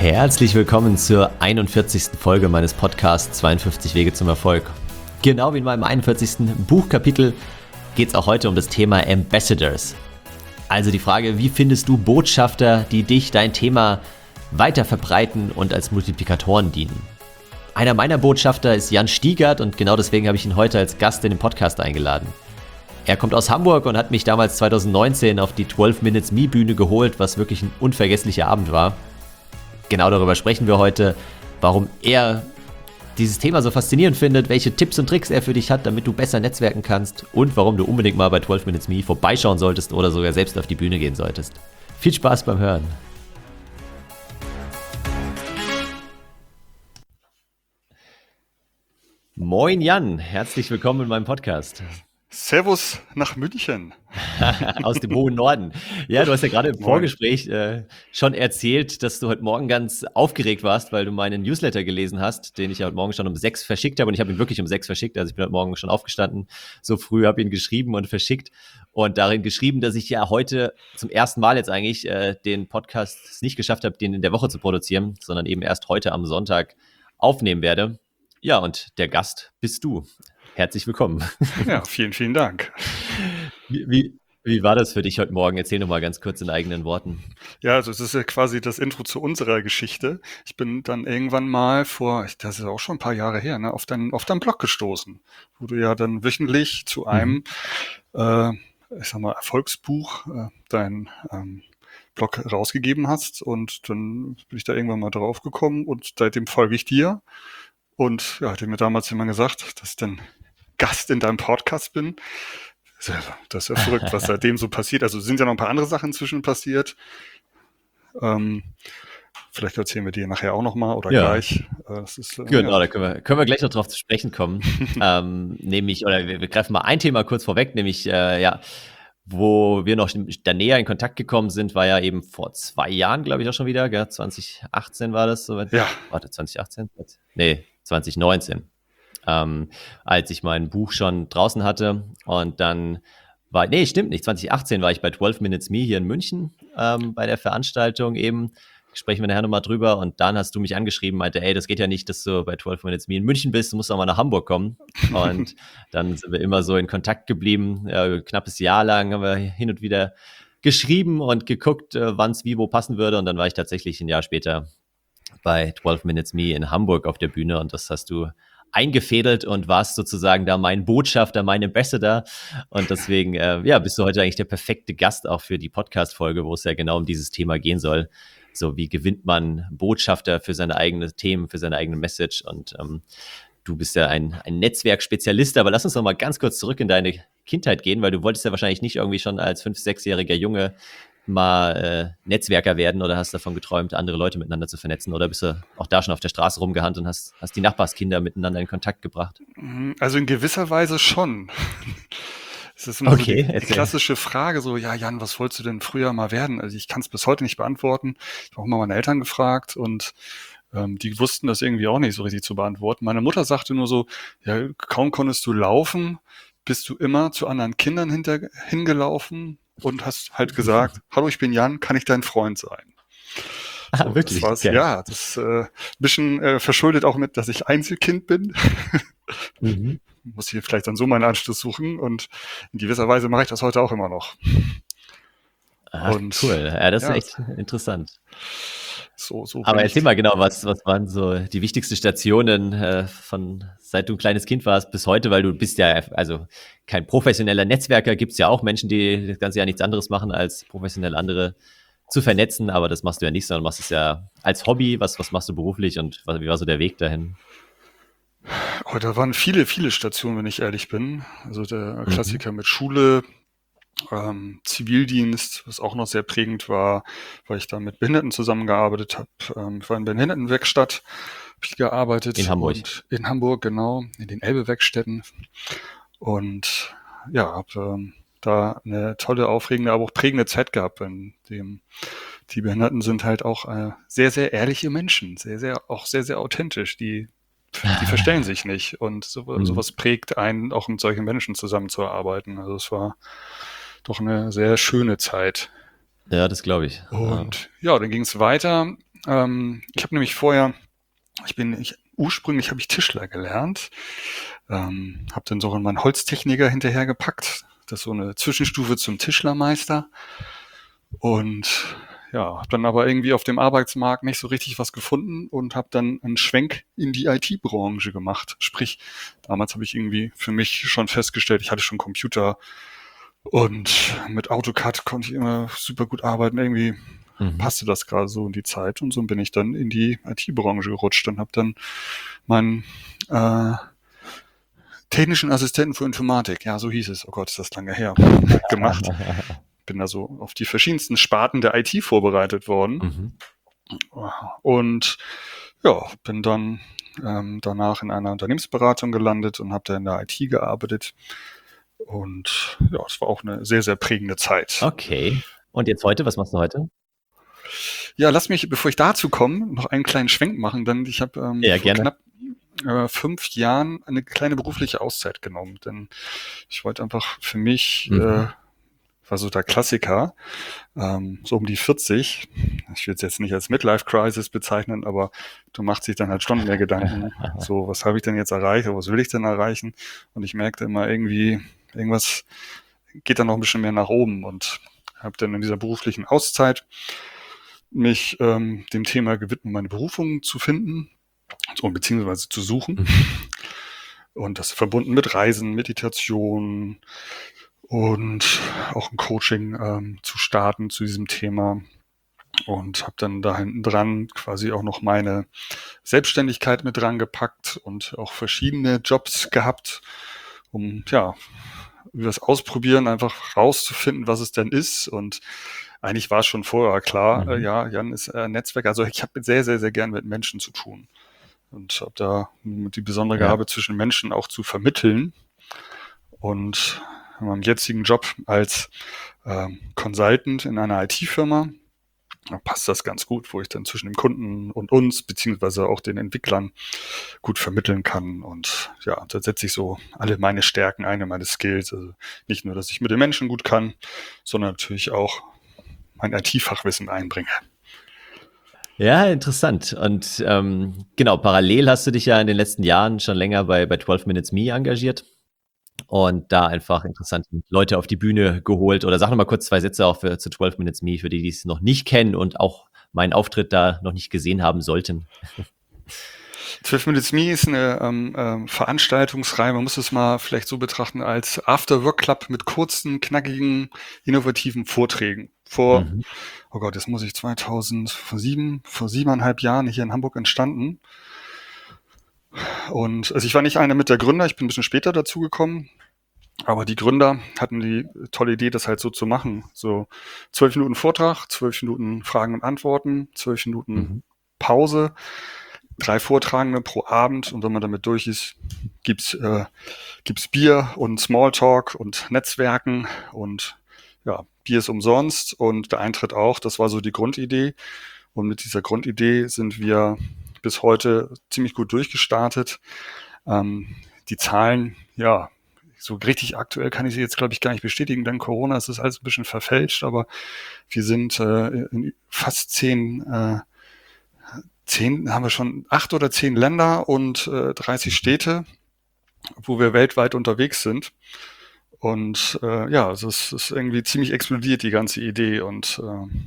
Herzlich willkommen zur 41. Folge meines Podcasts 52 Wege zum Erfolg. Genau wie in meinem 41. Buchkapitel geht es auch heute um das Thema Ambassadors. Also die Frage, wie findest du Botschafter, die dich, dein Thema weiter verbreiten und als Multiplikatoren dienen? Einer meiner Botschafter ist Jan Stiegert und genau deswegen habe ich ihn heute als Gast in den Podcast eingeladen. Er kommt aus Hamburg und hat mich damals 2019 auf die 12 Minutes Me Bühne geholt, was wirklich ein unvergesslicher Abend war. Genau darüber sprechen wir heute, warum er dieses Thema so faszinierend findet, welche Tipps und Tricks er für dich hat, damit du besser netzwerken kannst und warum du unbedingt mal bei 12 Minutes Me vorbeischauen solltest oder sogar selbst auf die Bühne gehen solltest. Viel Spaß beim Hören. Moin Jan, herzlich willkommen in meinem Podcast. Servus nach München. Aus dem hohen Norden. Ja, du hast ja gerade im Vorgespräch schon erzählt, dass du heute Morgen ganz aufgeregt warst, weil du meinen Newsletter gelesen hast, den ich ja heute Morgen schon um 6 verschickt habe. Und ich habe ihn wirklich um 6 verschickt. Also ich bin heute Morgen schon aufgestanden, so früh, habe ihn geschrieben und verschickt. Und darin geschrieben, dass ich ja heute zum ersten Mal jetzt eigentlich den Podcast nicht geschafft habe, den in der Woche zu produzieren, sondern eben erst heute am Sonntag aufnehmen werde. Ja, und der Gast bist du. Herzlich willkommen. Ja, vielen, vielen Dank. Wie war das für dich heute Morgen? Erzähl noch mal ganz kurz in eigenen Worten. Ja, also es ist ja quasi das Intro zu unserer Geschichte. Ich bin dann irgendwann mal das ist auch schon ein paar Jahre her, ne, auf deinen Blog gestoßen, wo du ja dann wöchentlich zu einem, ich sag mal, Erfolgsbuch dein Blog rausgegeben hast. Und dann bin ich da irgendwann mal drauf gekommen und seitdem folge ich dir. Und ja, hatte mir damals jemand gesagt, dass ich dann Gast in deinem Podcast bin. Das ist ja verrückt, was seitdem so passiert. Also sind ja noch ein paar andere Sachen inzwischen passiert. Vielleicht erzählen wir dir nachher auch nochmal oder gleich. Genau, da können wir gleich noch drauf zu sprechen kommen. Wir greifen mal ein Thema kurz vorweg, nämlich wo wir noch da näher in Kontakt gekommen sind, war ja eben vor 2 Jahren, glaube ich auch schon wieder, gell? 2018 war das soweit. Ja. Warte, 2018? Nee, 2019. Als ich mein Buch schon draußen hatte und dann stimmt nicht, 2018 war ich bei 12 Minutes Me hier in München bei der Veranstaltung eben, sprechen wir nachher nochmal drüber und dann hast du mich angeschrieben, meinte, ey, das geht ja nicht, dass du bei 12 Minutes Me in München bist, du musst auch mal nach Hamburg kommen und dann sind wir immer so in Kontakt geblieben, knappes Jahr lang haben wir hin und wieder geschrieben und geguckt, wann es wie wo passen würde und dann war ich tatsächlich ein Jahr später bei 12 Minutes Me in Hamburg auf der Bühne und das hast du eingefädelt und warst sozusagen da mein Botschafter, mein Ambassador und deswegen bist du heute eigentlich der perfekte Gast auch für die Podcast-Folge, wo es ja genau um dieses Thema gehen soll. So, wie gewinnt man Botschafter für seine eigenen Themen, für seine eigene Message und du bist ja ein Netzwerkspezialist, aber lass uns noch mal ganz kurz zurück in deine Kindheit gehen, weil du wolltest ja wahrscheinlich nicht irgendwie schon als 5-, 6-jähriger Junge mal Netzwerker werden oder hast davon geträumt, andere Leute miteinander zu vernetzen oder bist du auch da schon auf der Straße rumgehangen und hast die Nachbarskinder miteinander in Kontakt gebracht? Also in gewisser Weise schon. Es ist immer so die klassische Frage, so, ja Jan, was wolltest du denn früher mal werden? Also ich kann es bis heute nicht beantworten. Ich habe auch mal meine Eltern gefragt und die wussten das irgendwie auch nicht so richtig zu beantworten. Meine Mutter sagte nur so, ja, kaum konntest du laufen, bist du immer zu anderen Kindern hingelaufen und hast halt gesagt, hallo, ich bin Jan, kann ich dein Freund sein? So, wirklich? Das ja, das ein bisschen verschuldet auch mit, dass ich Einzelkind bin. Muss hier vielleicht dann so meinen Anschluss suchen und in gewisser Weise mache ich das heute auch immer noch. Cool, ja, das ist echt interessant. So aber erzähl mal genau, was waren so die wichtigsten Stationen von seit du ein kleines Kind warst bis heute, weil du bist ja also kein professioneller Netzwerker, gibt es ja auch Menschen, die das ganze Jahr nichts anderes machen, als professionell andere zu vernetzen, aber das machst du ja nicht, sondern machst es ja als Hobby. Was machst du beruflich und wie war so der Weg dahin? Oh, da waren viele, viele Stationen, wenn ich ehrlich bin. Also der Klassiker mit Schule, Zivildienst, was auch noch sehr prägend war, weil ich da mit Behinderten zusammengearbeitet habe. Ich war in der Behindertenwerkstatt, habe ich gearbeitet. In Hamburg? In Hamburg, genau, in den Elbe-Werkstätten. Und ja, habe da eine tolle, aufregende, aber auch prägende Zeit gehabt, in dem die Behinderten sind halt auch sehr, sehr ehrliche Menschen, auch sehr, sehr authentisch, die verstellen sich nicht und sowas prägt einen, auch mit solchen Menschen zusammenzuarbeiten. Also es war doch eine sehr schöne Zeit. Ja, das glaube ich. Und ja, dann ging es weiter. Ich habe nämlich ursprünglich habe ich Tischler gelernt, habe dann sogar meinen Holztechniker hinterhergepackt. Das ist so eine Zwischenstufe zum Tischlermeister. Und ja, habe dann aber irgendwie auf dem Arbeitsmarkt nicht so richtig was gefunden und habe dann einen Schwenk in die IT-Branche gemacht. Sprich, damals habe ich irgendwie für mich schon festgestellt, ich hatte schon Computer und mit AutoCAD konnte ich immer super gut arbeiten. Irgendwie passte das gerade so in die Zeit und so bin ich dann in die IT-Branche gerutscht und habe dann meinen technischen Assistenten für Informatik, ja, so hieß es, oh Gott, ist das lange her, gemacht. Bin da so auf die verschiedensten Sparten der IT vorbereitet worden. Und ja, bin dann danach in einer Unternehmensberatung gelandet und habe da in der IT gearbeitet. Und ja, es war auch eine sehr, sehr prägende Zeit. Okay. Und jetzt heute, was machst du heute? Ja, lass mich, bevor ich dazu komme, noch einen kleinen Schwenk machen, denn ich habe vor gerne. knapp 5 Jahren eine kleine berufliche Auszeit genommen, denn ich wollte einfach für mich, war so der Klassiker, so um die 40, ich will es jetzt nicht als Midlife-Crisis bezeichnen, aber du machst dich dann halt schon mehr Gedanken, so, was habe ich denn jetzt erreicht, was will ich denn erreichen? Und ich merkte immer irgendwie, irgendwas geht dann noch ein bisschen mehr nach oben und habe dann in dieser beruflichen Auszeit mich dem Thema gewidmet, meine Berufung zu finden, so, beziehungsweise zu suchen. Und das verbunden mit Reisen, Meditation und auch ein Coaching zu starten zu diesem Thema. Und habe dann da hinten dran quasi auch noch meine Selbstständigkeit mit dran gepackt und auch verschiedene Jobs gehabt, um ja über das Ausprobieren einfach rauszufinden, was es denn ist. Und eigentlich war es schon vorher klar, ja, Jan ist Netzwerk. Also ich habe sehr, sehr, sehr gern mit Menschen zu tun und habe da die besondere Gabe zwischen Menschen auch zu vermitteln. Und in meinem jetzigen Job als Consultant in einer IT-Firma passt das ganz gut, wo ich dann zwischen dem Kunden und uns, beziehungsweise auch den Entwicklern gut vermitteln kann. Und ja, da setze ich so alle meine Stärken ein, meine Skills. Also nicht nur, dass ich mit den Menschen gut kann, sondern natürlich auch mein IT-Fachwissen einbringe. Ja, interessant. Und genau, parallel hast du dich ja in den letzten Jahren schon länger bei 12 Minutes Me engagiert und da einfach interessante Leute auf die Bühne geholt. Oder sag noch mal kurz 2 Sätze auch zu 12 Minutes Me, für die es noch nicht kennen und auch meinen Auftritt da noch nicht gesehen haben sollten. 12 Minutes Me ist eine Veranstaltungsreihe, man muss es mal vielleicht so betrachten als After-Work-Club mit kurzen, knackigen, innovativen Vorträgen. Oh Gott, jetzt muss ich vor 7,5 Jahren hier in Hamburg entstanden. Und also ich war nicht einer mit der Gründer, ich bin ein bisschen später dazugekommen. Aber die Gründer hatten die tolle Idee, das halt so zu machen. So 12 Minuten Vortrag, 12 Minuten Fragen und Antworten, 12 Minuten Pause, 3 Vortragende pro Abend. Und wenn man damit durch ist, gibt's Bier und Smalltalk und Netzwerken und ja, Bier ist umsonst und der Eintritt auch. Das war so die Grundidee. Und mit dieser Grundidee sind wir bis heute ziemlich gut durchgestartet. Die Zahlen, ja, so richtig aktuell kann ich sie jetzt, glaube ich, gar nicht bestätigen, denn Corona ist das alles ein bisschen verfälscht, aber wir sind in fast 10 haben wir schon 8 oder 10 Länder und 30 Städte, wo wir weltweit unterwegs sind. Und ja, also es ist irgendwie ziemlich explodiert, die ganze Idee. Und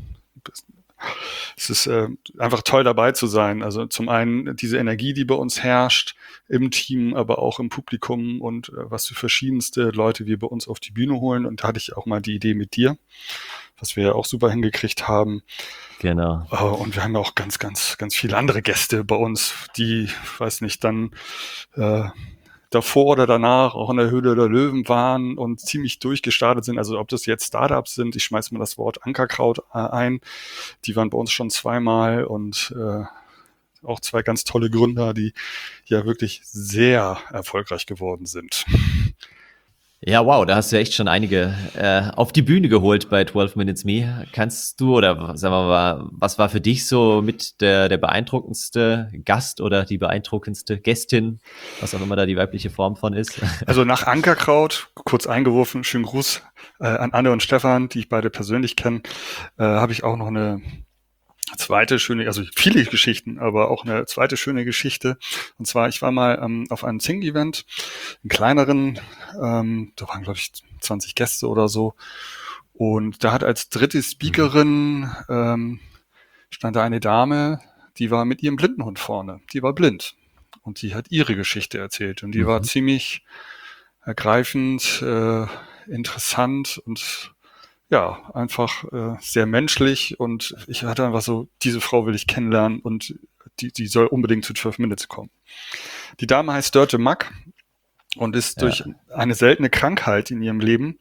es ist einfach toll dabei zu sein. Also zum einen diese Energie, die bei uns herrscht im Team, aber auch im Publikum und was für verschiedenste Leute wir bei uns auf die Bühne holen. Und da hatte ich auch mal die Idee mit dir, was wir ja auch super hingekriegt haben. Genau. Und wir haben ja auch ganz, ganz, ganz viele andere Gäste bei uns, die, weiß nicht, dann davor oder danach auch in der Höhle der Löwen waren und ziemlich durchgestartet sind. Also ob das jetzt Startups sind, ich schmeiß mal das Wort Ankerkraut ein, die waren bei uns schon zweimal und auch 2 ganz tolle Gründer, die ja wirklich sehr erfolgreich geworden sind. Ja, wow, da hast du echt schon einige auf die Bühne geholt bei 12 Minutes Me. Kannst du, oder sagen wir mal, was war für dich so mit der beeindruckendste Gast oder die beeindruckendste Gästin, was auch immer da die weibliche Form von ist? Also nach Ankerkraut, kurz eingeworfen, schönen Gruß an Anne und Stefan, die ich beide persönlich kenne, habe ich auch noch eine zweite schöne, also viele Geschichten, aber auch eine zweite schöne Geschichte. Und zwar, ich war mal auf einem Zing-Event, einen kleineren, da waren, glaube ich, 20 Gäste oder so. Und da hat als dritte Speakerin stand da eine Dame, die war mit ihrem Blindenhund vorne. Die war blind. Und die hat ihre Geschichte erzählt. Und die war ziemlich ergreifend, interessant und ja, einfach sehr menschlich. Und ich hatte einfach so, diese Frau will ich kennenlernen und die soll unbedingt zu 12 Minutes kommen. Die Dame heißt Dörte Mack und ist durch eine seltene Krankheit in ihrem Leben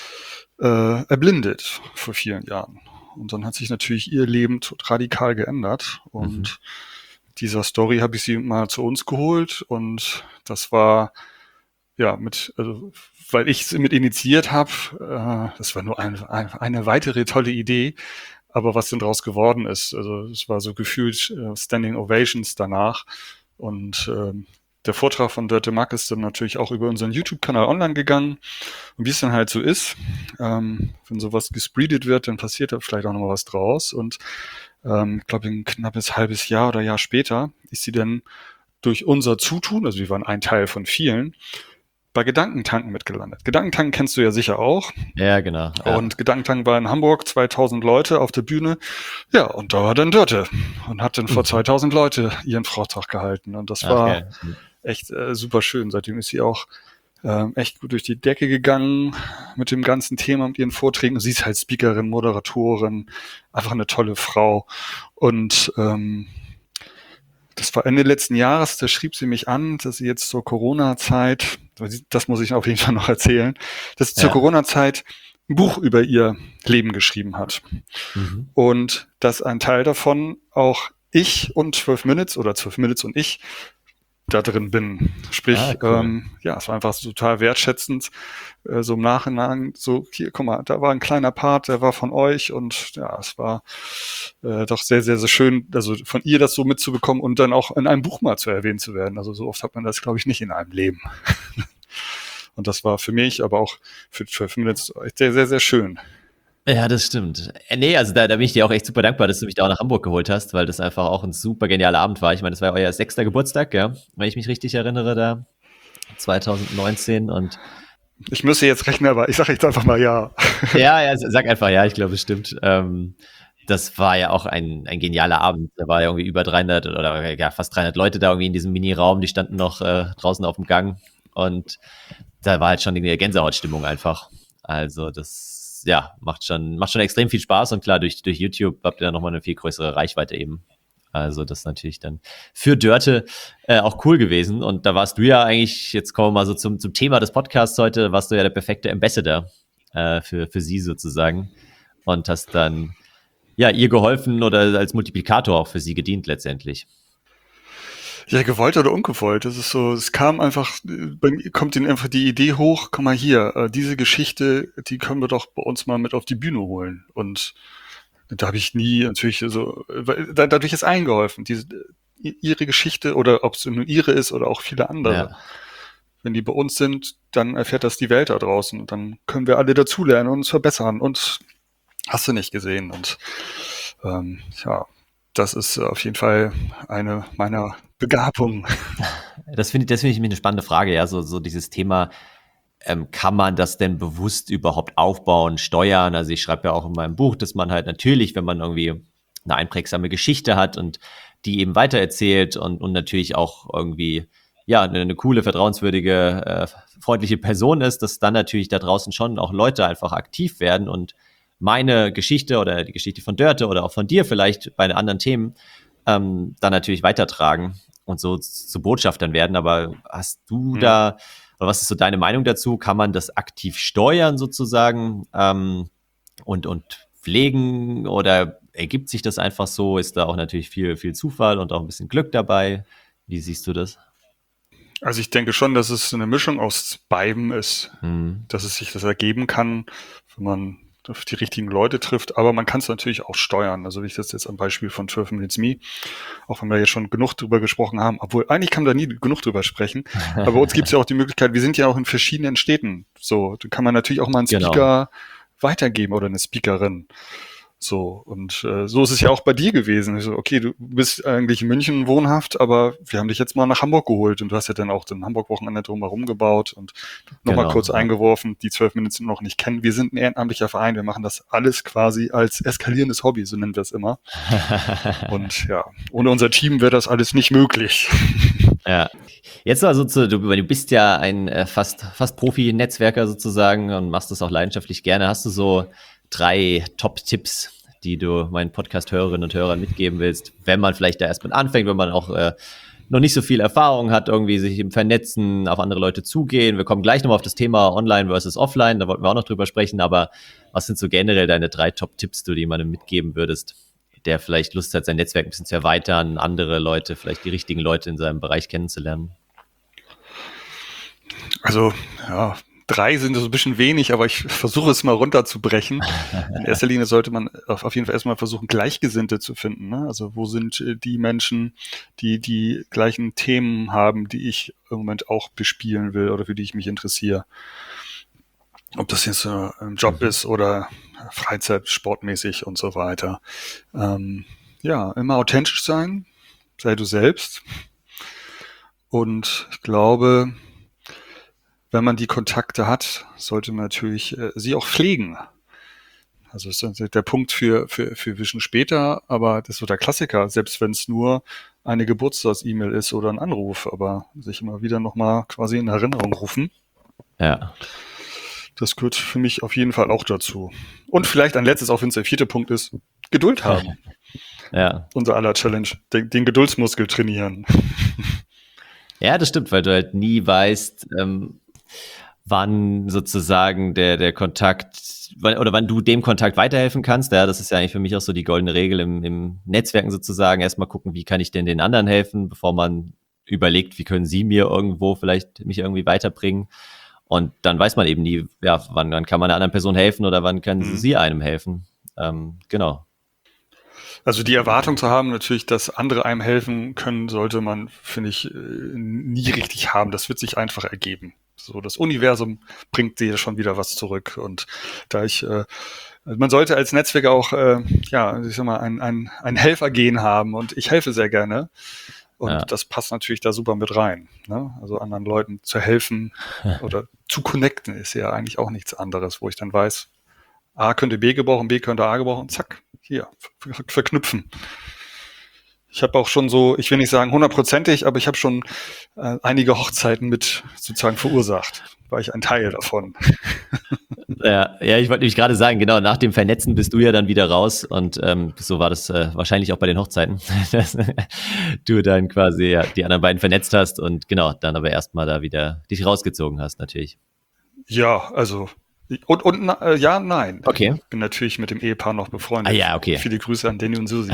erblindet vor vielen Jahren. Und dann hat sich natürlich ihr Leben radikal geändert. Und dieser Story habe ich sie mal zu uns geholt. Und das war, ja, weil ich es mit initiiert habe, das war nur eine weitere tolle Idee. Aber was denn daraus geworden ist, also es war so gefühlt Standing Ovations danach. Und der Vortrag von Dörte Mack ist dann natürlich auch über unseren YouTube-Kanal online gegangen. Und wie es dann halt so ist, wenn sowas gespreedet wird, dann passiert da vielleicht auch noch mal was draus. Und ich glaube, ein knappes halbes Jahr oder Jahr später ist sie dann durch unser Zutun, also wir waren ein Teil von vielen, bei Gedankentanken mitgelandet. Gedankentanken kennst du ja sicher auch. Ja, genau. Ja. Und Gedankentanken war in Hamburg, 2000 Leute auf der Bühne. Ja, und da war dann Dörte und hat dann vor 2000 Leute ihren Vortrag gehalten. Und das war echt super schön. Seitdem ist sie auch echt gut durch die Decke gegangen mit dem ganzen Thema und ihren Vorträgen. Sie ist halt Speakerin, Moderatorin, einfach eine tolle Frau. Und das war Ende letzten Jahres, da schrieb sie mich an, dass sie jetzt zur Corona-Zeit, das muss ich auf jeden Fall noch erzählen, dass sie zur Corona-Zeit ein Buch über ihr Leben geschrieben hat. Und dass ein Teil davon auch ich und 12 Minutes oder 12 Minutes und ich da drin bin. Sprich, cool. Es war einfach so total wertschätzend, so im Nachhinein, so, hier, guck mal, da war ein kleiner Part, der war von euch und ja, es war doch sehr, sehr, sehr schön, also von ihr das so mitzubekommen und dann auch in einem Buch mal zu erwähnt zu werden. Also so oft hat man das, glaube ich, nicht in einem Leben. Und das war für mich, aber auch für 12 Minutes sehr, sehr, sehr schön. Ja, das stimmt. Nee, also da bin ich dir auch echt super dankbar, dass du mich da auch nach Hamburg geholt hast, weil das einfach auch ein super genialer Abend war. Ich meine, das war ja euer 6. Geburtstag, ja, wenn ich mich richtig erinnere, da 2019 und ich müsste jetzt rechnen, aber ich sage jetzt einfach mal ja. Ja, sag einfach ja, ich glaube, es stimmt. Das war ja auch ein genialer Abend. Da war ja irgendwie über 300 oder ja, fast 300 Leute da irgendwie in diesem Mini-Raum, die standen noch draußen auf dem Gang und da war halt schon eine Gänsehautstimmung einfach. Also das macht schon extrem viel Spaß und klar, durch YouTube habt ihr dann nochmal eine viel größere Reichweite eben. Also das ist natürlich dann für Dörte auch cool gewesen. Und da warst du ja eigentlich, jetzt kommen wir mal so zum Thema des Podcasts heute, warst du ja der perfekte Ambassador für sie sozusagen und hast dann ihr geholfen oder als Multiplikator auch für sie gedient letztendlich. Ja, gewollt oder ungewollt. Das ist so, es kam einfach, bei mir kommt ihnen einfach die Idee hoch, komm mal hier, diese Geschichte, die können wir doch bei uns mal mit auf die Bühne holen. Und da habe ich nie natürlich so, dadurch ist eingeholfen. Ihre Geschichte oder ob es nur ihre ist oder auch viele andere. Ja. Wenn die bei uns sind, dann erfährt das die Welt da draußen. Und dann können wir alle dazulernen und uns verbessern. Und hast du nicht gesehen. Und das ist auf jeden Fall eine meiner Begabungen. Das finde ich eine spannende Frage, ja, so dieses Thema, kann man das denn bewusst überhaupt aufbauen, steuern? Also ich schreibe ja auch in meinem Buch, dass man halt natürlich, wenn man irgendwie eine einprägsame Geschichte hat und die eben weitererzählt und natürlich auch irgendwie eine coole, vertrauenswürdige, freundliche Person ist, dass dann natürlich da draußen schon auch Leute einfach aktiv werden und meine Geschichte oder die Geschichte von Dörte oder auch von dir vielleicht bei anderen Themen dann natürlich weitertragen und so zu Botschaftern werden. Aber hast du da, oder was ist so deine Meinung dazu? Kann man das aktiv steuern sozusagen und pflegen oder ergibt sich das einfach so? Ist da auch natürlich viel, viel Zufall und auch ein bisschen Glück dabei? Wie siehst du das? Also ich denke schon, dass es eine Mischung aus beidem ist, dass es sich das ergeben kann, wenn man auf die richtigen Leute trifft, aber man kann es natürlich auch steuern. Also wie ich das jetzt am Beispiel von 12 Minutes Me, auch wenn wir jetzt schon genug drüber gesprochen haben, obwohl eigentlich kann man da nie genug drüber sprechen, aber bei uns gibt es ja auch die Möglichkeit, wir sind ja auch in verschiedenen Städten, so, da kann man natürlich auch mal einen Speaker weitergeben oder eine Speakerin. So, und so ist es ja auch bei dir gewesen. Ich so, okay, du bist eigentlich in München wohnhaft, aber wir haben dich jetzt mal nach Hamburg geholt und du hast ja dann auch den Hamburg-Wochenende drumherum gebaut und nochmal Genau, kurz ja. eingeworfen, die 12 Minuten noch nicht kennen. Wir sind ein ehrenamtlicher Verein, wir machen das alles quasi als eskalierendes Hobby, so nennen wir es immer. Und ja, ohne unser Team wäre das alles nicht möglich. Ja. Jetzt also du bist ja ein fast Profi-Netzwerker sozusagen und machst das auch leidenschaftlich gerne. Hast du so 3 Top-Tipps, die du meinen Podcast-Hörerinnen und Hörern mitgeben willst, wenn man vielleicht da erst mit anfängt, wenn man auch noch nicht so viel Erfahrung hat, irgendwie sich im Vernetzen, auf andere Leute zugehen. Wir kommen gleich nochmal auf das Thema Online versus Offline, da wollten wir auch noch drüber sprechen, aber was sind so generell deine 3 Top-Tipps, die du jemandem mitgeben würdest, der vielleicht Lust hat, sein Netzwerk ein bisschen zu erweitern, andere Leute, vielleicht die richtigen Leute in seinem Bereich kennenzulernen? Also, ja, 3 sind so ein bisschen wenig, aber ich versuche es mal runterzubrechen. In erster Linie sollte man auf jeden Fall erstmal versuchen, Gleichgesinnte zu finden. Ne? Also wo sind die Menschen, die die gleichen Themen haben, die ich im Moment auch bespielen will oder für die ich mich interessiere. Ob das jetzt ein Job ist oder Freizeit, sportmäßig und so weiter. Ja, immer authentisch sein, sei du selbst. Und ich glaube, wenn man die Kontakte hat, sollte man natürlich sie auch pflegen. Also das ist der Punkt für Vision später, aber das ist so der Klassiker, selbst wenn es nur eine Geburtstags-E-Mail ist oder ein Anruf, aber sich immer wieder nochmal quasi in Erinnerung rufen. Ja. Das gehört für mich auf jeden Fall auch dazu. Und vielleicht ein letztes, auch wenn es der 4. Punkt ist, Geduld haben. Ja. Unser aller Challenge, den Geduldsmuskel trainieren. Ja, das stimmt, weil du halt nie weißt, wann sozusagen der Kontakt oder wann du dem Kontakt weiterhelfen kannst. Ja, das ist ja eigentlich für mich auch so die goldene Regel im Netzwerken sozusagen. Erstmal gucken, wie kann ich denn den anderen helfen, bevor man überlegt, wie können sie mir irgendwo vielleicht mich irgendwie weiterbringen. Und dann weiß man eben nie, ja, wann kann man einer anderen Person helfen oder wann kann sie einem helfen. Genau. Also die Erwartung zu haben, natürlich, dass andere einem helfen können, sollte man, finde ich, nie richtig haben. Das wird sich einfach ergeben. So, das Universum bringt dir schon wieder was zurück. Und da man sollte als Netzwerker auch, ja, ich sag mal, ein Helfergehen haben. Und ich helfe sehr gerne. Und das passt natürlich da super mit rein. Ne? Also anderen Leuten zu helfen oder zu connecten ist ja eigentlich auch nichts anderes, wo ich dann weiß, A könnte B gebrauchen, B könnte A gebrauchen, zack, hier, verknüpfen. Ich habe auch schon so, ich will nicht sagen 100%ig, aber ich habe schon einige Hochzeiten mit sozusagen verursacht. War ich ein Teil davon. Ja, ich wollte nämlich gerade sagen, genau, nach dem Vernetzen bist du ja dann wieder raus und so war das wahrscheinlich auch bei den Hochzeiten, dass du dann quasi ja, die anderen beiden vernetzt hast und genau, dann aber erstmal da wieder dich rausgezogen hast natürlich. Ja, also und ja, nein. Okay. Ich bin natürlich mit dem Ehepaar noch befreundet. Ah ja, okay. Viele Grüße an Danny und Susi.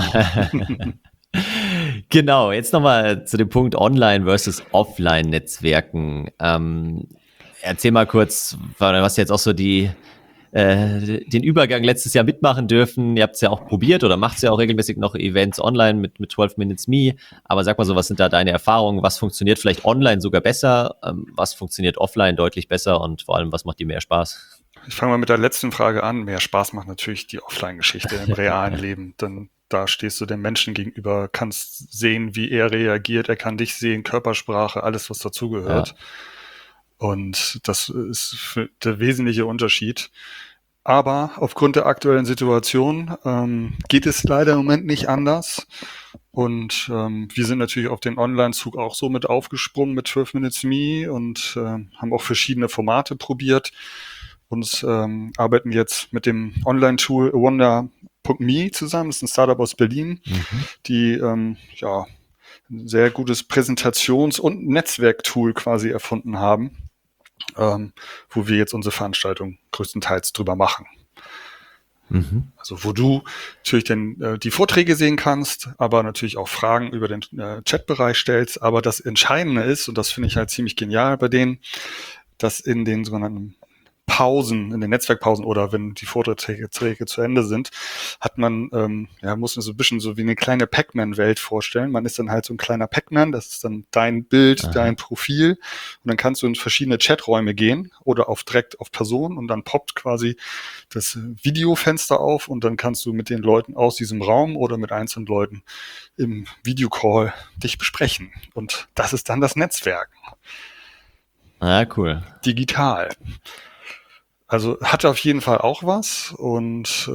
Genau, jetzt nochmal zu dem Punkt Online versus Offline-Netzwerken. Erzähl mal kurz, was jetzt auch so den Übergang letztes Jahr mitmachen dürfen. Ihr habt es ja auch probiert oder macht es ja auch regelmäßig noch Events online mit 12 Minutes Me. Aber sag mal so, was sind da deine Erfahrungen? Was funktioniert vielleicht online sogar besser? Was funktioniert offline deutlich besser? Und vor allem, was macht dir mehr Spaß? Ich fange mal mit der letzten Frage an. Mehr Spaß macht natürlich die Offline-Geschichte im realen Leben. Denn da stehst du dem Menschen gegenüber, kannst sehen, wie er reagiert. Er kann dich sehen, Körpersprache, alles, was dazugehört. Ja. Und das ist der wesentliche Unterschied. Aber aufgrund der aktuellen Situation geht es leider im Moment nicht anders. Und wir sind natürlich auf den Online-Zug auch so mit aufgesprungen mit 12 Minutes Me und haben auch verschiedene Formate probiert und arbeiten jetzt mit dem Online-Tool Wonder.me zusammen. Das ist ein Startup aus Berlin, die ja ein sehr gutes Präsentations- und Netzwerktool quasi erfunden haben. Wo wir jetzt unsere Veranstaltung größtenteils drüber machen. Also wo du natürlich die Vorträge sehen kannst, aber natürlich auch Fragen über den Chatbereich stellst. Aber das Entscheidende ist, und das finde ich halt ziemlich genial bei denen, dass in den sogenannten Pausen, in den Netzwerkpausen oder wenn die Vorträge zu Ende sind, hat man, muss man so ein bisschen so wie eine kleine Pac-Man-Welt vorstellen. Man ist dann halt so ein kleiner Pac-Man, das ist dann dein Bild, dein Profil und dann kannst du in verschiedene Chaträume gehen oder direkt auf Personen und dann poppt quasi das Videofenster auf und dann kannst du mit den Leuten aus diesem Raum oder mit einzelnen Leuten im Videocall dich besprechen. Und das ist dann das Netzwerk. Ah, cool. Digital. Also hat auf jeden Fall auch was und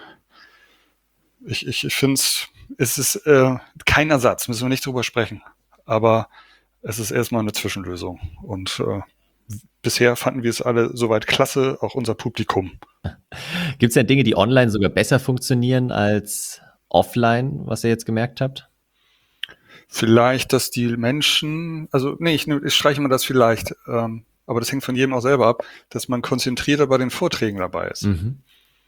ich finde es ist kein Ersatz, müssen wir nicht drüber sprechen. Aber es ist erstmal eine Zwischenlösung. Und bisher fanden wir es alle soweit klasse, auch unser Publikum. Gibt es denn Dinge, die online sogar besser funktionieren als offline, was ihr jetzt gemerkt habt? Vielleicht, dass die Menschen, ich streiche mal das vielleicht, aber das hängt von jedem auch selber ab, dass man konzentrierter bei den Vorträgen dabei ist. Mhm.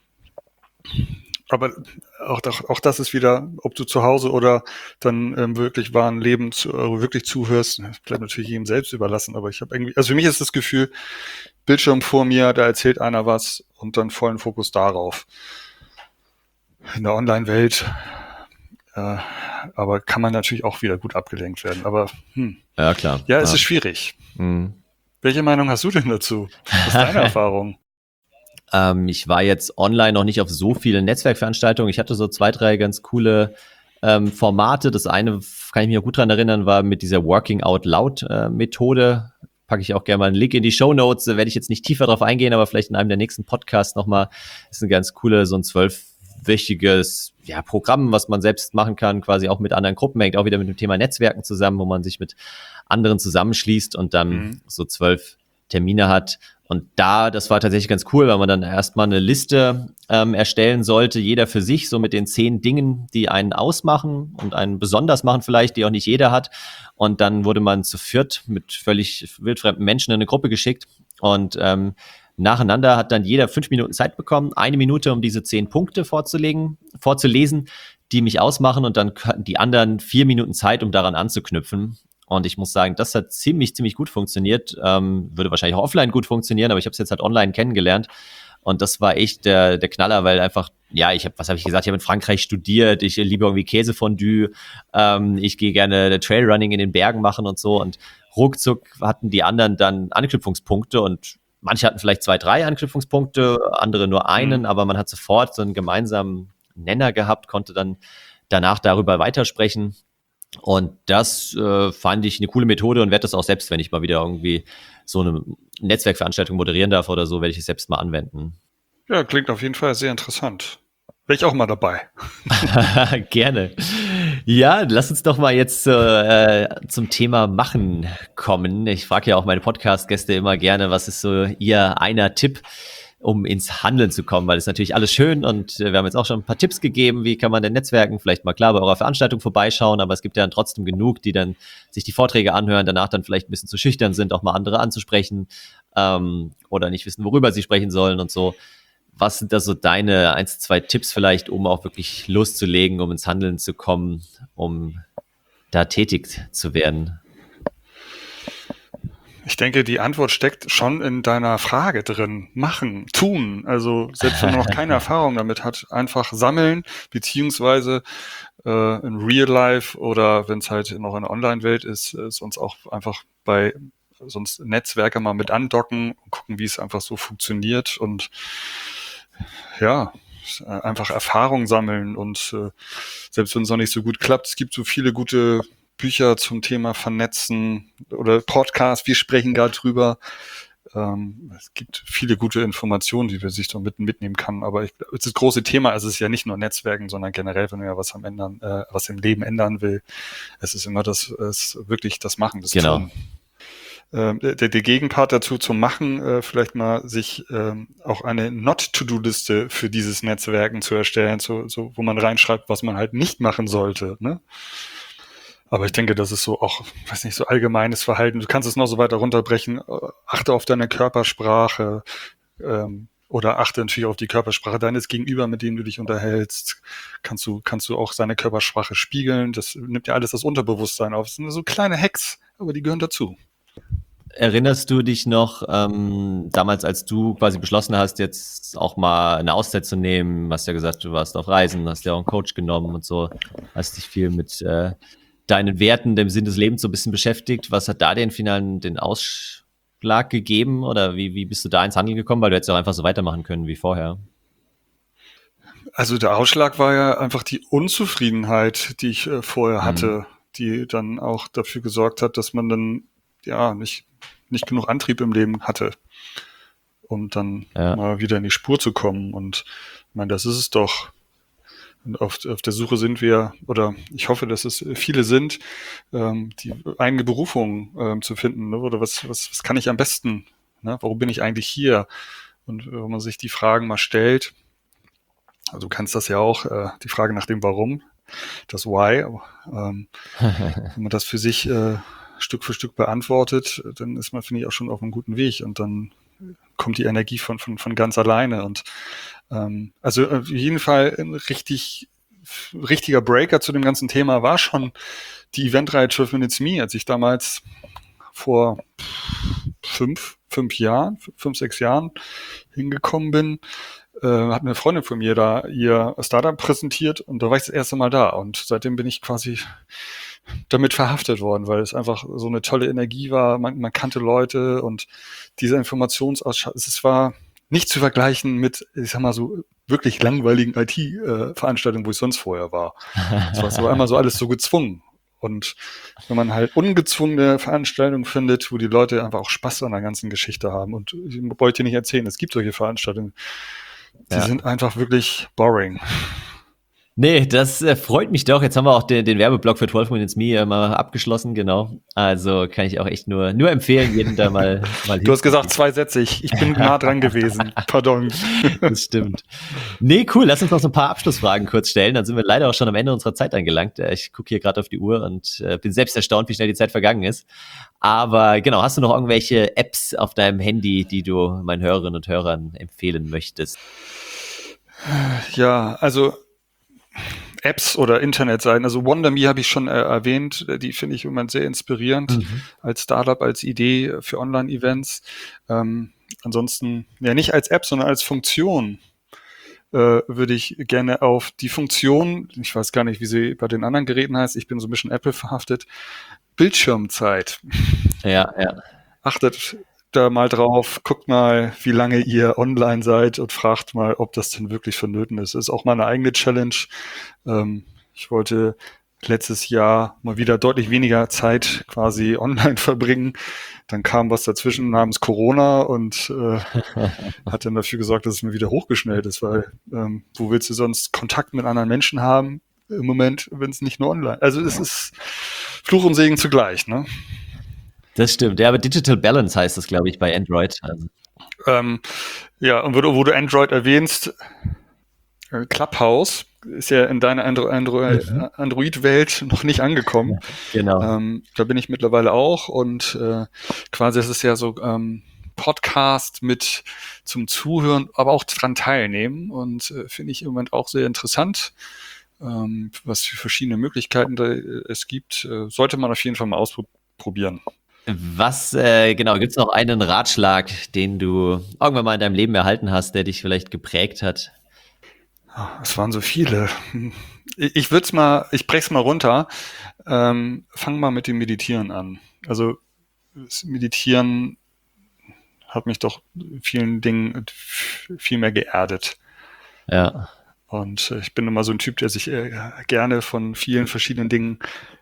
Aber auch das ist wieder, ob du zu Hause oder dann wirklich wahren Leben wirklich zuhörst, bleibt natürlich jedem selbst überlassen, aber ich habe irgendwie, also für mich ist das Gefühl, Bildschirm vor mir, da erzählt einer was und dann vollen Fokus darauf. In der Online-Welt aber kann man natürlich auch wieder gut abgelenkt werden. Aber ja, klar. Ja, es ist schwierig. Mhm. Welche Meinung hast du denn dazu? Was ist deine Erfahrung? Ich war jetzt online noch nicht auf so vielen Netzwerkveranstaltungen. Ich hatte so 2, 3 ganz coole Formate. Das eine, kann ich mich auch gut dran erinnern, war mit dieser Working Out Loud Methode. Packe ich auch gerne mal einen Link in die Shownotes. Da werde ich jetzt nicht tiefer drauf eingehen, aber vielleicht in einem der nächsten Podcasts nochmal. Das ist ein ganz coole, so ein 12-wöchiges Programm, was man selbst machen kann, quasi auch mit anderen Gruppen, hängt auch wieder mit dem Thema Netzwerken zusammen, wo man sich mit anderen zusammenschließt und dann so 12 Termine hat. Und das war tatsächlich ganz cool, weil man dann erstmal eine Liste erstellen sollte, jeder für sich, so mit den 10 Dingen, die einen ausmachen und einen besonders machen vielleicht, die auch nicht jeder hat. Und dann wurde man zu 4 mit völlig wildfremden Menschen in eine Gruppe geschickt und nacheinander hat dann jeder 5 Minuten Zeit bekommen, 1 Minute, um diese 10 Punkte vorzulesen, die mich ausmachen und dann hatten die anderen 4 Minuten Zeit, um daran anzuknüpfen. Und ich muss sagen, das hat ziemlich gut funktioniert. Würde wahrscheinlich auch offline gut funktionieren, aber ich habe es jetzt halt online kennengelernt. Und das war echt der Knaller, weil einfach, was habe ich gesagt? Ich habe in Frankreich studiert, ich liebe irgendwie Käsefondue, ich gehe gerne Trailrunning in den Bergen machen und so. Und ruckzuck hatten die anderen dann Anknüpfungspunkte und manche hatten vielleicht 2, 3 Anknüpfungspunkte, andere nur einen, aber man hat sofort so einen gemeinsamen Nenner gehabt, konnte dann danach darüber weitersprechen. Und das fand ich eine coole Methode und werde das auch selbst, wenn ich mal wieder irgendwie so eine Netzwerkveranstaltung moderieren darf oder so, werde ich es selbst mal anwenden. Ja, klingt auf jeden Fall sehr interessant. Wäre ich auch mal dabei. Gerne. Ja, lass uns doch mal jetzt zum Thema Machen kommen. Ich frage ja auch meine Podcast-Gäste immer gerne, was ist so ihr einer Tipp, um ins Handeln zu kommen, weil das ist natürlich alles schön und wir haben jetzt auch schon ein paar Tipps gegeben, wie kann man denn netzwerken, vielleicht mal klar bei eurer Veranstaltung vorbeischauen, aber es gibt ja dann trotzdem genug, die dann sich die Vorträge anhören, danach dann vielleicht ein bisschen zu schüchtern sind, auch mal andere anzusprechen oder nicht wissen, worüber sie sprechen sollen und so. Was sind da so deine 1, 2 Tipps vielleicht, um auch wirklich loszulegen, um ins Handeln zu kommen, um da tätig zu werden? Ich denke, die Antwort steckt schon in deiner Frage drin. Machen, tun. Also selbst wenn man noch keine Erfahrung damit hat, einfach sammeln, beziehungsweise in Real Life oder wenn es halt noch in der Online-Welt ist, sonst auch einfach sonst Netzwerke mal mit andocken und gucken, wie es einfach so funktioniert und einfach Erfahrung sammeln und selbst wenn es noch nicht so gut klappt, es gibt so viele gute Bücher zum Thema Vernetzen oder Podcasts, wir sprechen gerade drüber. Es gibt viele gute Informationen, die wir sich da mitnehmen kann. Aber das große Thema ist es ja nicht nur Netzwerken, sondern generell, wenn man ja was im Leben ändern will. Es ist immer wirklich das Machen, das Tun. Der Gegenpart dazu zum Machen, vielleicht mal sich auch eine Not-to-Do-Liste für dieses Netzwerken zu erstellen, wo man reinschreibt, was man halt nicht machen sollte. Ne? Aber ich denke, das ist so auch, so allgemeines Verhalten. Du kannst es noch so weiter runterbrechen. Achte auf deine Körpersprache oder achte natürlich auf die Körpersprache deines Gegenüber, mit dem du dich unterhältst. Kannst du auch seine Körpersprache spiegeln. Das nimmt ja alles das Unterbewusstsein auf. Das sind so kleine Hacks, aber die gehören dazu. Erinnerst du dich noch, damals, als du quasi beschlossen hast, jetzt auch mal eine Auszeit zu nehmen, hast ja gesagt, du warst auf Reisen, hast ja auch einen Coach genommen und so, hast dich viel mit deinen Werten, dem Sinn des Lebens so ein bisschen beschäftigt. Was hat da den finalen, den Ausschlag gegeben oder wie bist du da ins Handeln gekommen? Weil du hättest auch einfach so weitermachen können wie vorher. Also der Ausschlag war ja einfach die Unzufriedenheit, die ich vorher Mhm. hatte, die dann auch dafür gesorgt hat, dass man dann ja nicht genug Antrieb im Leben hatte, um dann Ja, mal wieder in die Spur zu kommen. Und ich meine, das ist es doch. Und auf der Suche sind wir, oder ich hoffe, dass es viele sind, die eigene Berufung zu finden. Ne? Oder was kann ich am besten? Ne? Warum bin ich eigentlich hier? Und wenn man sich die Fragen mal stellt, also du kennst das ja auch, die Frage nach dem Warum, das Why, wenn man das für sich Stück für Stück beantwortet, dann ist man, finde ich, auch schon auf einem guten Weg und dann kommt die Energie von ganz alleine. Und also auf jeden Fall ein richtiger Breaker zu dem ganzen Thema war schon die Eventreihe 12 Minutes Me, als ich damals vor fünf Jahren, 5, 6 Jahren hingekommen bin, hat eine Freundin von mir da ihr Startup präsentiert und da war ich das erste Mal da und seitdem bin ich quasi damit verhaftet worden, weil es einfach so eine tolle Energie war, man kannte Leute und dieser Informationsaustausch, es war nicht zu vergleichen mit, ich sag mal so, wirklich langweiligen IT-Veranstaltungen, wo ich sonst vorher war. Es war so einmal so alles so gezwungen. Und wenn man halt ungezwungene Veranstaltungen findet, wo die Leute einfach auch Spaß an der ganzen Geschichte haben und ich wollte dir nicht erzählen, es gibt solche Veranstaltungen, die ja. sind einfach wirklich boring. Nee, das freut mich doch. Jetzt haben wir auch den Werbeblock für 12 Minutes Me mal abgeschlossen, genau. Also kann ich auch echt nur empfehlen, jeden da mal Du hast gesagt hinzugehen. 2 Sätze, ich bin nah dran gewesen. Pardon. Das stimmt. Nee, cool. Lass uns noch so ein paar Abschlussfragen kurz stellen. Dann sind wir leider auch schon am Ende unserer Zeit angelangt. Ich gucke hier gerade auf die Uhr und bin selbst erstaunt, wie schnell die Zeit vergangen ist. Aber genau, hast du noch irgendwelche Apps auf deinem Handy, die du meinen Hörerinnen und Hörern empfehlen möchtest? Ja, also Apps oder Internetseiten. Also WonderMe habe ich schon erwähnt. Die finde ich im Moment sehr inspirierend Mhm. als Startup, als Idee für Online-Events. Ansonsten, ja, nicht als App, sondern als Funktion würde ich gerne auf die Funktion, ich weiß gar nicht, wie sie bei den anderen Geräten heißt, ich bin so ein bisschen Apple verhaftet, Bildschirmzeit. Ja, ja. Achtet da mal drauf, guckt mal, wie lange ihr online seid und fragt mal, ob das denn wirklich vonnöten ist. Das ist auch meine eigene Challenge. Ich wollte letztes Jahr mal wieder deutlich weniger Zeit quasi online verbringen. Dann kam was dazwischen namens Corona und hat dann dafür gesorgt, dass es mir wieder hochgeschnellt ist, weil wo willst du sonst Kontakt mit anderen Menschen haben im Moment, wenn es nicht nur online. Also es ist Fluch und Segen zugleich, ne? Das stimmt. Ja, aber Digital Balance heißt das, glaube ich, bei Android. Also, Ähm, ja, und wo du Android erwähnst, Clubhouse ist ja in deiner mhm. Android-Welt noch nicht angekommen. Genau. Da bin ich mittlerweile auch und quasi es ist ja so Podcast mit zum Zuhören, aber auch dran teilnehmen und finde ich im Moment auch sehr interessant, was für verschiedene Möglichkeiten da es gibt. Sollte man auf jeden Fall mal ausprobieren. Was, genau, gibt es noch einen Ratschlag, den du irgendwann mal in deinem Leben erhalten hast, der dich vielleicht geprägt hat? Es waren so viele. Ich brech's mal runter. Fang mal mit dem Meditieren an. Also das Meditieren hat mich doch vielen Dingen viel mehr geerdet. Ja, Und ich bin immer so ein Typ, der sich gerne von vielen verschiedenen Dingen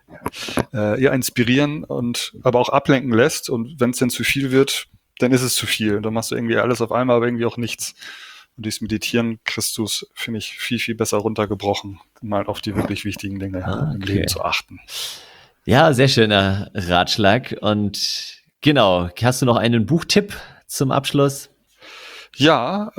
ja, inspirieren und aber auch ablenken lässt. Und wenn es dann zu viel wird, dann ist es zu viel. Und dann machst du irgendwie alles auf einmal, aber irgendwie auch nichts. Und dieses Meditieren, Christus, finde ich viel, viel besser runtergebrochen, mal auf die wirklich wichtigen Dinge im Leben okay. zu achten. Ja, sehr schöner Ratschlag. Und genau, hast du noch einen Buchtipp zum Abschluss? Ja,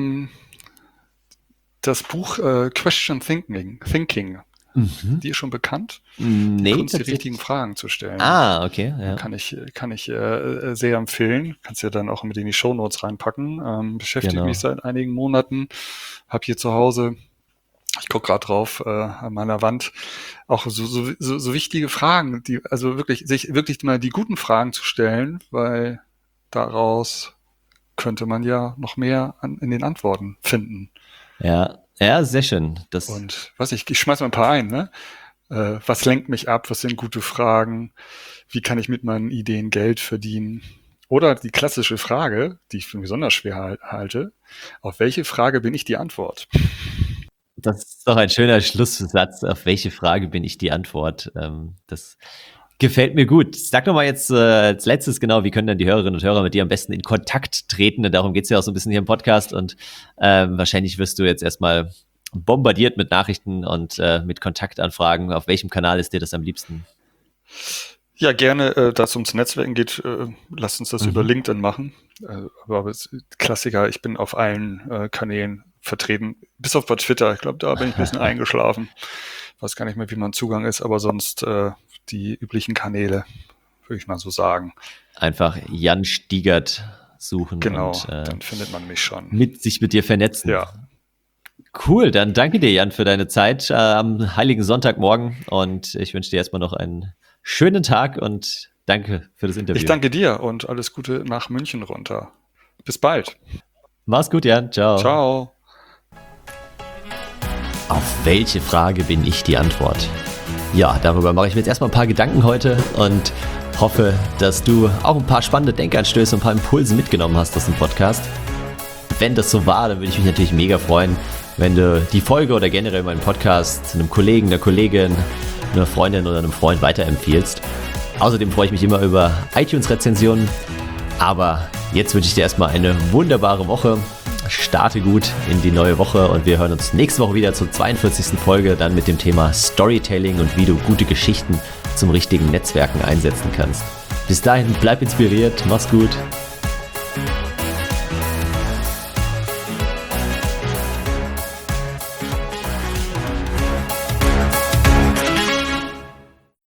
das Buch Question Thinking, Mhm. die ist schon bekannt. Die Nee, Kunst, die richtigen tatsächlich. Fragen zu stellen. Ah, okay, ja. Kann ich sehr empfehlen. Kannst ja dann auch mit in die Shownotes reinpacken. Beschäftige mich Genau. seit einigen Monaten. Habe hier zu Hause Ich gucke gerade drauf an meiner Wand, auch so wichtige Fragen, also sich wirklich mal die guten Fragen zu stellen, weil daraus könnte man ja noch mehr in den Antworten finden. Ja, sehr schön. Und ich schmeiß mal ein paar ein, ne? Was lenkt mich ab? Was sind gute Fragen? Wie kann ich mit meinen Ideen Geld verdienen? Oder die klassische Frage, die ich für besonders schwer halte: Auf welche Frage bin ich die Antwort? Das ist doch ein schöner Schlusssatz. Auf welche Frage bin ich die Antwort? Das gefällt mir gut. Sag doch mal jetzt als letztes genau, wie können denn die Hörerinnen und Hörer mit dir am besten in Kontakt treten? Und darum geht's ja auch so ein bisschen hier im Podcast. Und wahrscheinlich wirst du jetzt erstmal bombardiert mit Nachrichten und mit Kontaktanfragen. Auf welchem Kanal ist dir das am liebsten? Ja, gerne, da es ums Netzwerken geht, lasst uns das über LinkedIn machen. Aber Klassiker, ich bin auf allen Kanälen vertreten, bis auf bei Twitter. Ich glaube, da bin ich ein bisschen eingeschlafen. Weiß gar nicht mehr, wie mein Zugang ist, aber sonst die üblichen Kanäle, würde ich mal so sagen. Einfach Jan Stiegert suchen. Genau, und, dann findet man mich schon. Sich mit dir vernetzen. Ja. Cool, dann danke dir, Jan, für deine Zeit am heiligen Sonntagmorgen und ich wünsche dir erstmal noch einen schönen Tag und danke für das Interview. Ich danke dir und alles Gute nach München runter. Bis bald. Mach's gut, Jan. Ciao. Ciao. Auf welche Frage bin ich die Antwort? Ja, darüber mache ich mir jetzt erstmal ein paar Gedanken heute und hoffe, dass du auch ein paar spannende Denkanstöße und ein paar Impulse mitgenommen hast aus dem Podcast. Wenn das so war, dann würde ich mich natürlich mega freuen, wenn du die Folge oder generell meinen Podcast einem Kollegen, einer Kollegin, einer Freundin oder einem Freund weiterempfiehlst. Außerdem freue ich mich immer über iTunes-Rezensionen. Aber jetzt wünsche ich dir erstmal eine wunderbare Woche. Starte gut in die neue Woche und wir hören uns nächste Woche wieder zur 42. Folge, dann mit dem Thema Storytelling und wie du gute Geschichten zum richtigen Netzwerken einsetzen kannst. Bis dahin, bleib inspiriert, mach's gut.